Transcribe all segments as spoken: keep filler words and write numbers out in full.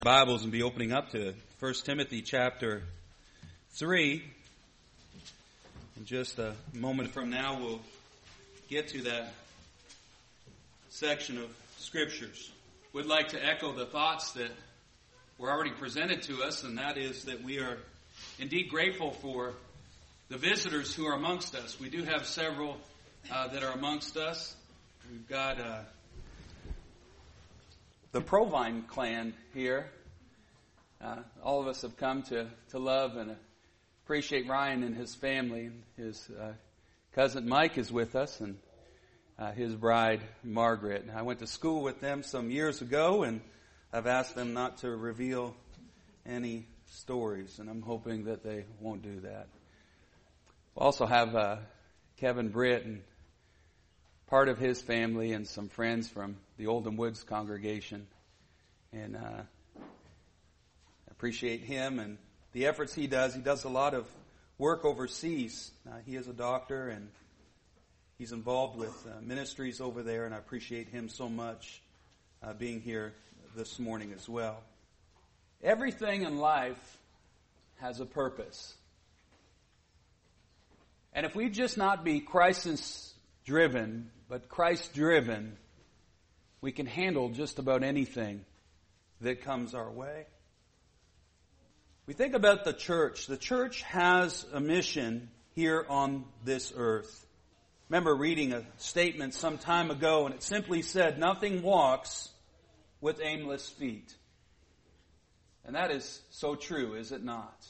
Bibles and be opening up to First Timothy chapter three. In just a moment from now, we'll get to that section of Scriptures. We'd like to echo the thoughts that were already presented to us, and that is that we are indeed grateful for the visitors who are amongst us. We do have several uh, that are amongst us. We've got uh, the Provine clan here. Uh, all of us have come to, to love and appreciate Ryan and his family. His uh, cousin Mike is with us, and uh, his bride Margaret. I went to school with them some years ago, and I've asked them not to reveal any stories, and I'm hoping that they won't do that. We also have uh, Kevin Britt and part of his family and some friends from the Oldham Woods congregation. And uh, appreciate him and the efforts he does. He does a lot of work overseas. Uh, he is a doctor, and he's involved with uh, ministries over there, and I appreciate him so much uh, being here this morning as well. Everything in life has a purpose. And if we just not be Christ-driven, but Christ-driven, we can handle just about anything that comes our way. We think about the church. The church has a mission here on this earth. I remember reading a statement some time ago, and it simply said, "Nothing walks with aimless feet." And that is so true, is it not?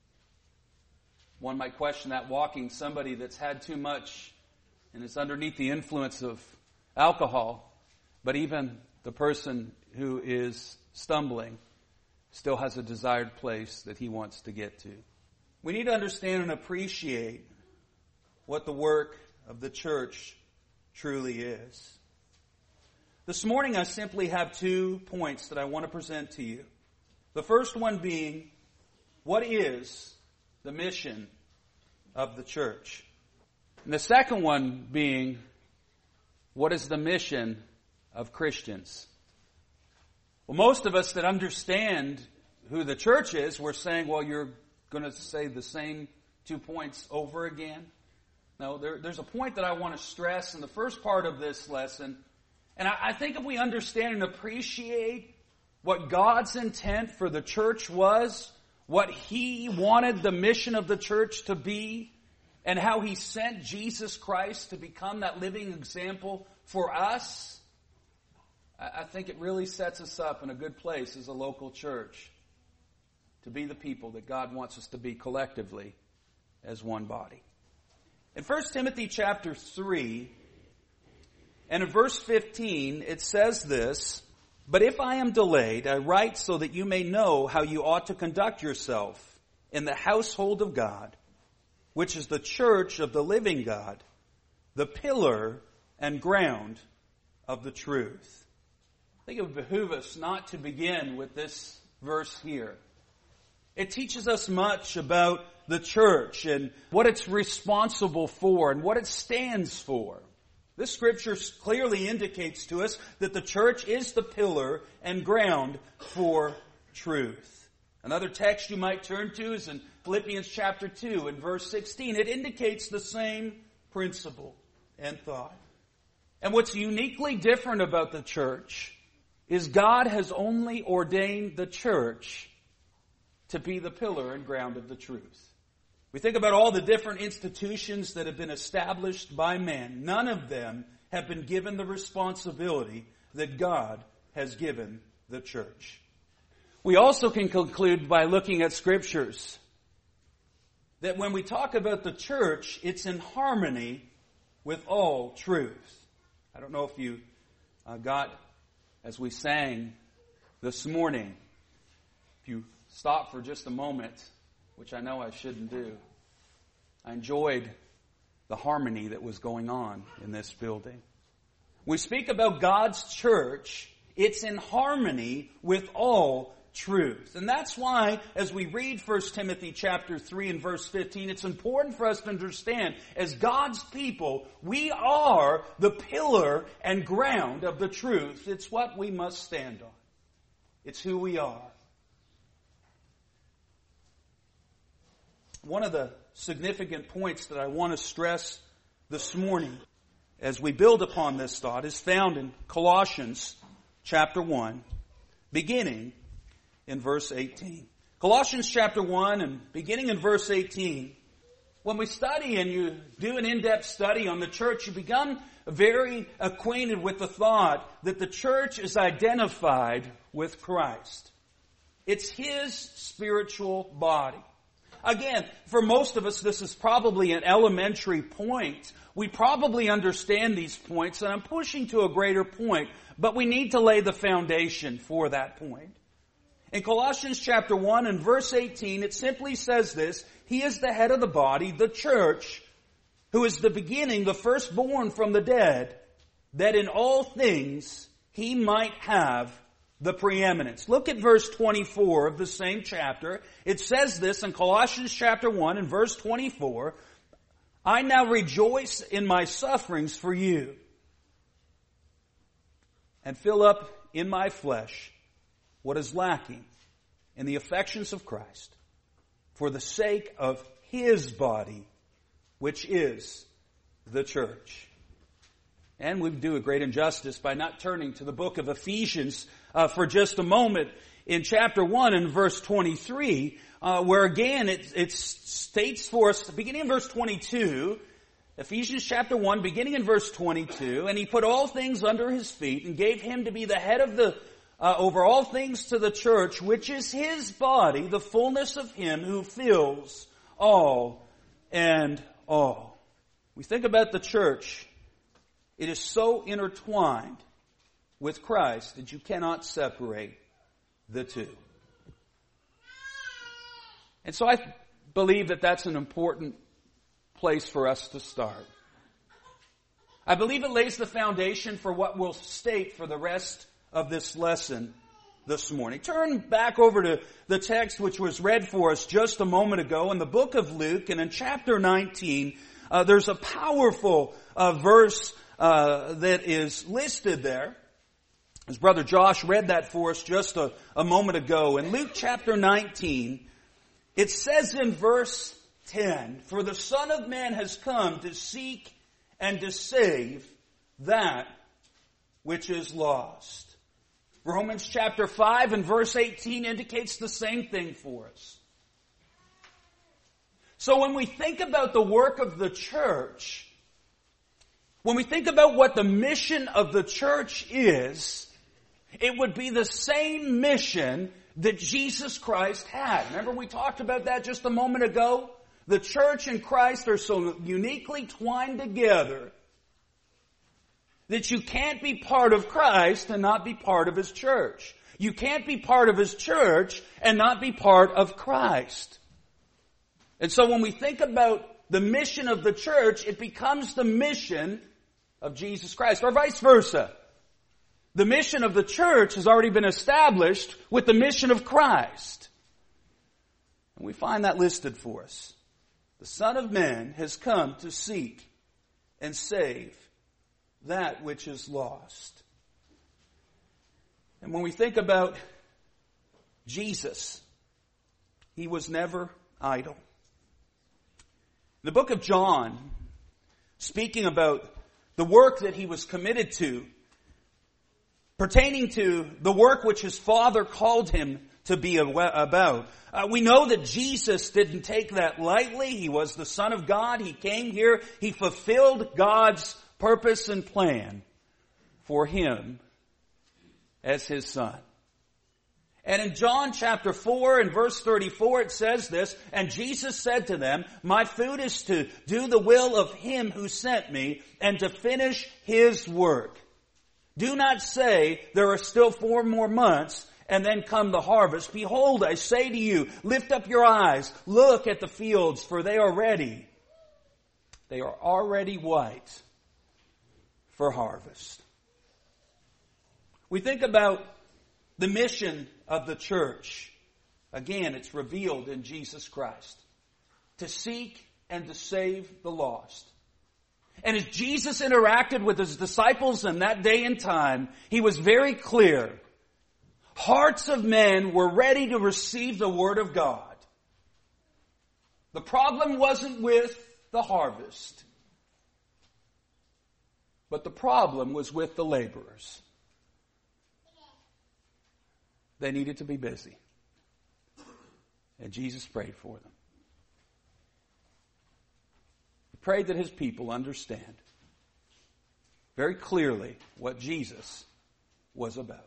One might question that walking somebody that's had too much and is underneath the influence of alcohol, but even the person who is stumbling still has a desired place that he wants to get to. We need to understand and appreciate what the work of the church truly is. This morning I simply have two points that I want to present to you. The first one being, what is the mission of the church? And the second one being, what is the mission of Christians? Well, most of us that understand who the church is, we're saying, well, you're going to say the same two points over again. No, there, there's a point that I want to stress in the first part of this lesson. And I, I think if we understand and appreciate what God's intent for the church was, what He wanted the mission of the church to be, and how He sent Jesus Christ to become that living example for us, I think it really sets us up in a good place as a local church to be the people that God wants us to be collectively as one body. In First Timothy chapter three, and in verse fifteen, it says this, "But if I am delayed, I write so that you may know how you ought to conduct yourself in the household of God, which is the church of the living God, the pillar and ground of the truth." I think it would behoove us not to begin with this verse here. It teaches us much about the church and what it's responsible for and what it stands for. This scripture clearly indicates to us that the church is the pillar and ground for truth. Another text you might turn to is in Philippians chapter two and verse sixteen. It indicates the same principle and thought. And what's uniquely different about the church is God has only ordained the church to be the pillar and ground of the truth. We think about all the different institutions that have been established by man. None of them have been given the responsibility that God has given the church. We also can conclude by looking at scriptures that when we talk about the church, it's in harmony with all truth. I don't know if you uh, got, as we sang this morning, if you stop for just a moment, which I know I shouldn't do, I enjoyed the harmony that was going on in this building. We speak about God's church, it's in harmony with all truth. And that's why, as we read First Timothy chapter three and verse fifteen, it's important for us to understand, as God's people, we are the pillar and ground of the truth. It's what we must stand on. It's who we are. one of the significant points that I want to stress this morning as we build upon this thought is found in Colossians chapter one, beginning in verse eighteen. Colossians chapter one and beginning in verse eighteen. When we study and you do an in-depth study on the church, you become very acquainted with the thought that the church is identified with Christ. It's His spiritual body. Again, for most of us, this is probably an elementary point. We probably understand these points, and I'm pushing to a greater point, but we need to lay the foundation for that point. In Colossians chapter one and verse eighteen, it simply says this: He is the head of the body, the church, who is the beginning, the firstborn from the dead, that in all things He might have the preeminence. Look at verse twenty-four of the same chapter. It says this in Colossians chapter one and verse twenty-four, I now rejoice in my sufferings for you, and fill up in my flesh what is lacking in the affections of Christ, for the sake of His body, which is the church. And we do a great injustice by not turning to the book of Ephesians uh, for just a moment in chapter one and verse twenty-three, uh, where again it, it states for us, beginning in verse twenty-two, Ephesians chapter one, beginning in verse twenty-two, and He put all things under His feet and gave Him to be the head of the Uh, over all things to the church, which is His body, the fullness of Him who fills all and all. We think about the church. It is so intertwined with Christ that you cannot separate the two. And so I believe that that's an important place for us to start. I believe it lays the foundation for what we'll state for the rest of this lesson this morning. Turn back over to the text which was read for us just a moment ago in the book of Luke, and in chapter nineteen, uh, there's a powerful uh, verse uh, that is listed there. As Brother Josh read that for us just a, a moment ago. In Luke chapter nineteen, it says in verse ten, For the Son of Man has come to seek and to save that which is lost. Romans chapter five and verse eighteen indicates the same thing for us. So when we think about the work of the church, when we think about what the mission of the church is, it would be the same mission that Jesus Christ had. Remember we talked about that just a moment ago? The church and Christ are so uniquely twined together that you can't be part of Christ and not be part of His church. You can't be part of His church and not be part of Christ. And so when we think about the mission of the church, it becomes the mission of Jesus Christ, or vice versa. The mission of the church has already been established with the mission of Christ. And we find that listed for us. The Son of Man has come to seek and save that which is lost. And when we think about Jesus, He was never idle. In the book of John, speaking about the work that He was committed to, pertaining to the work which His Father called Him to be about, uh, we know that Jesus didn't take that lightly. He was the Son of God. He came here. He fulfilled God's purpose and plan for Him as His Son. And in John chapter four and verse thirty-four it says this, And Jesus said to them, My food is to do the will of Him who sent me and to finish His work. Do not say, there are still four more months and then come the harvest. Behold, I say to you, lift up your eyes, look at the fields, for they are ready. They are already white for harvest. We think about the mission of the church. Again, it's revealed in Jesus Christ. To seek and to save the lost. And as Jesus interacted with His disciples in that day and time, He was very clear. Hearts of men were ready to receive the Word of God. The problem wasn't with the harvest, but the problem was with the laborers. They needed to be busy. And Jesus prayed for them. He prayed that his people understand very clearly what Jesus was about.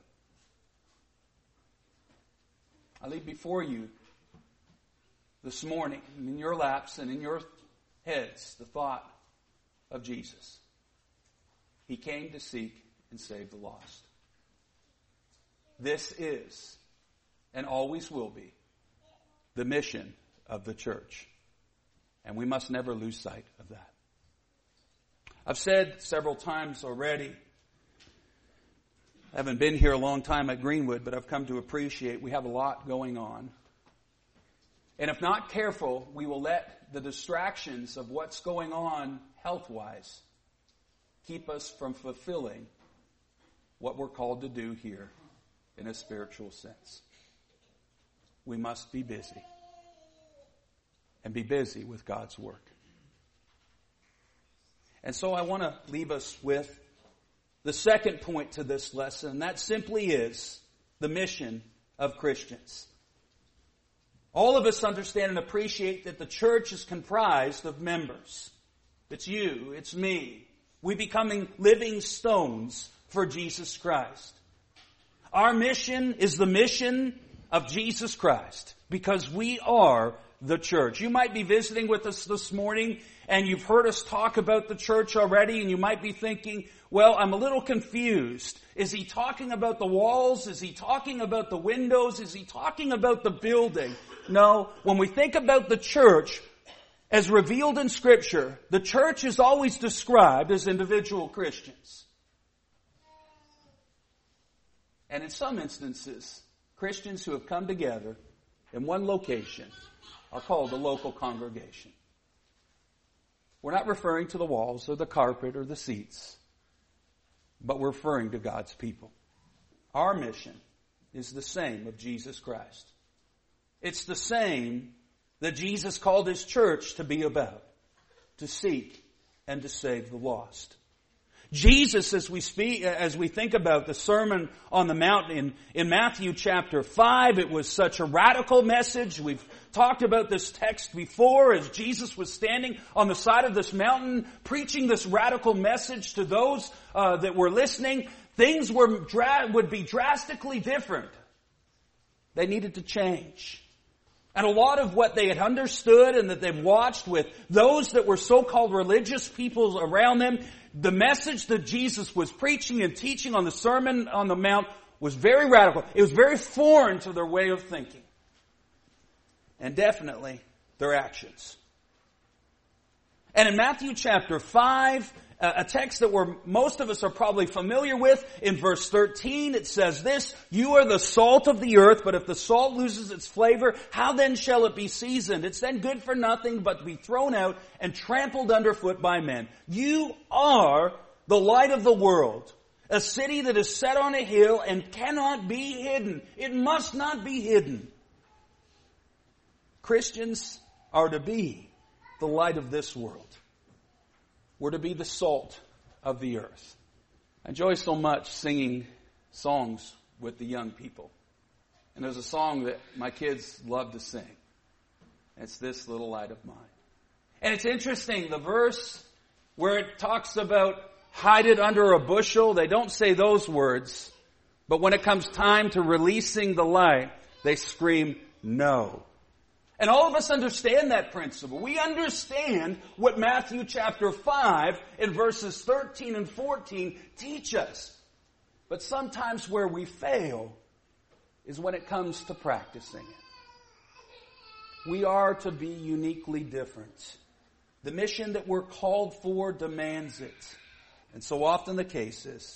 I leave before you this morning, in your laps and in your heads, the thought of Jesus. He came to seek and save the lost. This is, and always will be, the mission of the church. And we must never lose sight of that. I've said several times already, I haven't been here a long time at Greenwood, but I've come to appreciate we have a lot going on. And if not careful, we will let the distractions of what's going on health-wise keep us from fulfilling what we're called to do here in a spiritual sense. We must be busy. And be busy with God's work. And so I want to leave us with the second point to this lesson, and that simply is the mission of Christians. All of us understand and appreciate that the church is comprised of members. It's you, it's me. We becoming living stones for Jesus Christ. Our mission is the mission of Jesus Christ because we are the church. You might be visiting with us this morning and you've heard us talk about the church already, and you might be thinking, well, I'm a little confused. Is he talking about the walls? Is he talking about the windows? Is he talking about the building? No. When we think about the church, as revealed in Scripture, the church is always described as individual Christians. And in some instances, Christians who have come together in one location are called the local congregation. We're not referring to the walls or the carpet or the seats, but we're referring to God's people. Our mission is the same of Jesus Christ. It's the same that Jesus called his church to be about, to seek and to save the lost. Jesus, as we speak, as we think about the Sermon on the Mount in, in Matthew chapter five, it was such a radical message. We've talked about this text before as Jesus was standing on the side of this mountain preaching this radical message to those uh, that were listening. Things were dra- would be drastically different. They needed to change. And a lot of what they had understood and that they've watched with those that were so-called religious people around them, the message that Jesus was preaching and teaching on the Sermon on the Mount was very radical. It was very foreign to their way of thinking. And definitely their actions. And in Matthew chapter five, a text that we're, most of us are probably familiar with, in verse thirteen, it says this, "You are the salt of the earth, but if the salt loses its flavor, how then shall it be seasoned? It's then good for nothing but to be thrown out and trampled underfoot by men. You are the light of the world, a city that is set on a hill and cannot be hidden." It must not be hidden. Christians are to be the light of this world. We're to be the salt of the earth. I enjoy so much singing songs with the young people. And there's a song that my kids love to sing. It's "This Little Light of Mine." And it's interesting, the verse where it talks about hide it under a bushel, they don't say those words. But when it comes time to releasing the light, they scream, "No." And all of us understand that principle. We understand what Matthew chapter five in verses thirteen and fourteen teach us. But sometimes where we fail is when it comes to practicing it. We are to be uniquely different. The mission that we're called for demands it. And so often the case is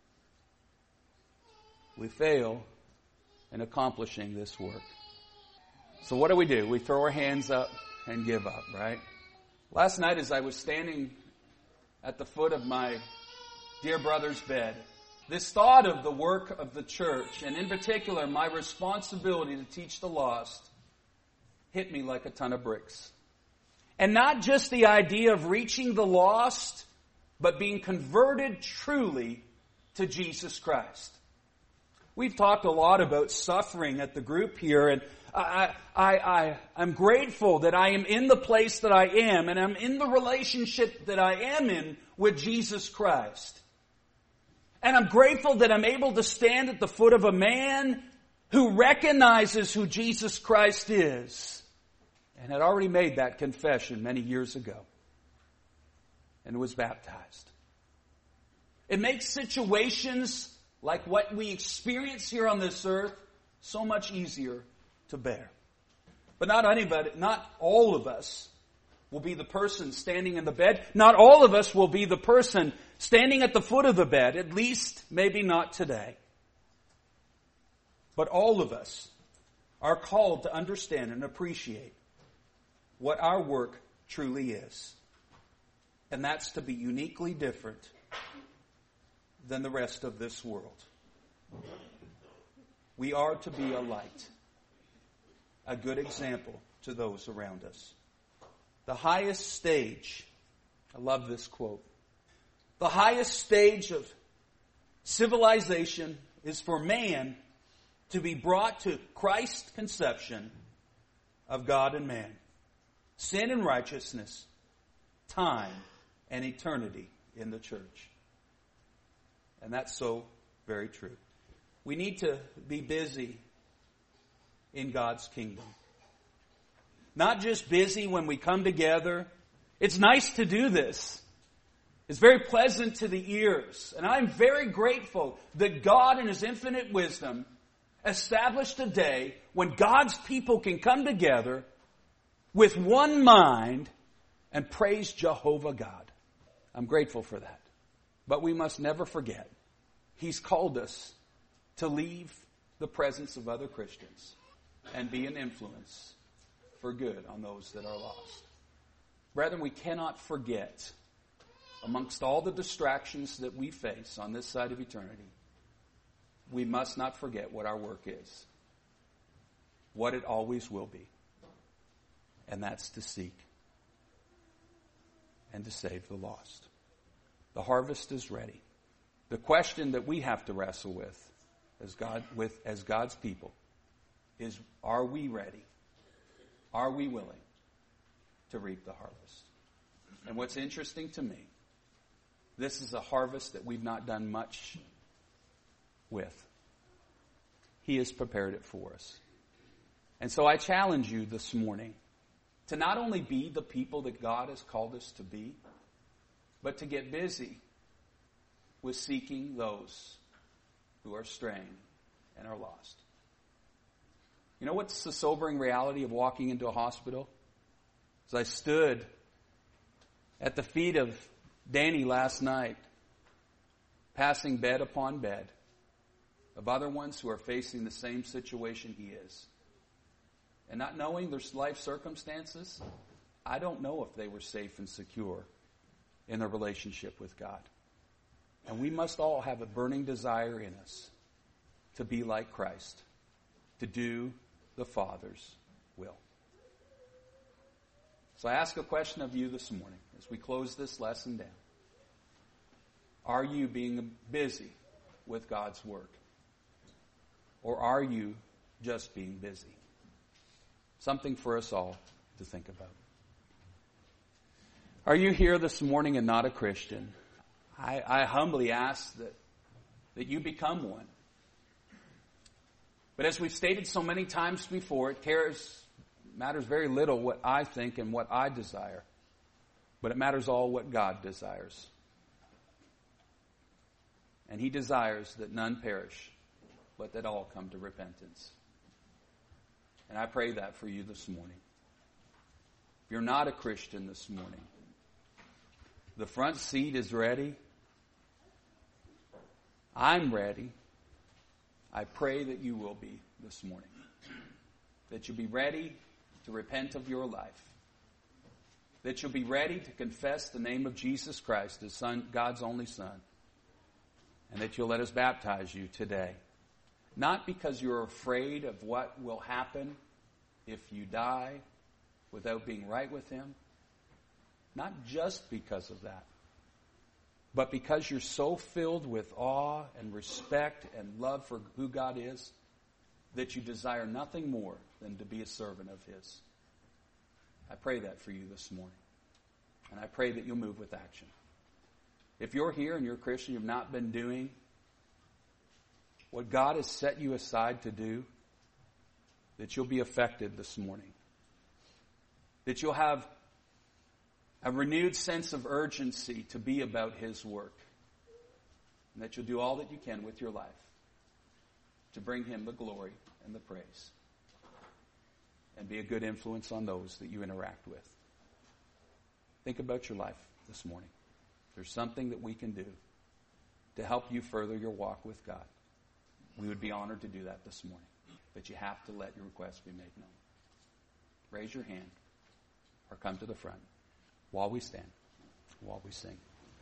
we fail in accomplishing this work. So what do we do? We throw our hands up and give up, right? Last night as I was standing at the foot of my dear brother's bed, this thought of the work of the church, and in particular my responsibility to teach the lost, hit me like a ton of bricks. And not just the idea of reaching the lost, but being converted truly to Jesus Christ. We've talked a lot about suffering at the group here, and I, I, I, I'm grateful that I am in the place that I am, and I'm in the relationship that I am in with Jesus Christ. And I'm grateful that I'm able to stand at the foot of a man who recognizes who Jesus Christ is, and had already made that confession many years ago, and was baptized. It makes situations like what we experience here on this earth so much easier to bear. But not anybody, not all of us will be the person standing in the bed. Not all of us will be the person standing at the foot of the bed, at least maybe not today. But all of us are called to understand and appreciate what our work truly is. And that's to be uniquely different than the rest of this world. We are to be a light, a good example to those around us. The highest stage, I love this quote, the highest stage of civilization is for man to be brought to Christ's conception of God and man, sin and righteousness, time and eternity in the church. And that's so very true. We need to be busy in God's kingdom. Not just busy when we come together. It's nice to do this. It's very pleasant to the ears. And I'm very grateful that God in His infinite wisdom established a day when God's people can come together with one mind and praise Jehovah God. I'm grateful for that. But we must never forget, He's called us to leave the presence of other Christians and be an influence for good on those that are lost. Brethren, we cannot forget, amongst all the distractions that we face on this side of eternity, we must not forget what our work is, what it always will be, and that's to seek and to save the lost. The harvest is ready. The question that we have to wrestle with as God, with as God's people is, are we ready? Are we willing to reap the harvest? And what's interesting to me, this is a harvest that we've not done much with. He has prepared it for us. And so I challenge you this morning to not only be the people that God has called us to be, but to get busy with seeking those who are straying and are lost. You know what's the sobering reality of walking into a hospital? As I stood at the feet of Danny last night, passing bed upon bed of other ones who are facing the same situation he is. And not knowing their life circumstances, I don't know if they were safe and secure in their relationship with God. And we must all have a burning desire in us to be like Christ, to do the Father's will. So I ask a question of you this morning as we close this lesson down. Are you being busy with God's work? Or are you just being busy? Something for us all to think about. Are you here this morning and not a Christian? I, I humbly ask that, that you become one. But as we've stated so many times before, it cares, matters very little what I think and what I desire. But it matters all what God desires. And He desires that none perish, but that all come to repentance. And I pray that for you this morning. If you're not a Christian this morning, the front seat is ready. I'm ready. I pray that you will be this morning. That you'll be ready to repent of your life. That you'll be ready to confess the name of Jesus Christ, His Son, God's only Son. And that you'll let us baptize you today. Not because you're afraid of what will happen if you die without being right with Him, Not just because of that, but because you're so filled with awe and respect and love for who God is that you desire nothing more than to be a servant of His. I pray that for you this morning. And I pray that you'll move with action. If you're here and you're a Christian, you've not been doing what God has set you aside to do, that you'll be affected this morning. That you'll have a renewed sense of urgency to be about His work. And that you'll do all that you can with your life to bring Him the glory and the praise. And be a good influence on those that you interact with. Think about your life this morning. There's something that we can do to help you further your walk with God. We would be honored to do that this morning. But you have to let your request be made known. Raise your hand or come to the front while we stand, while we sing.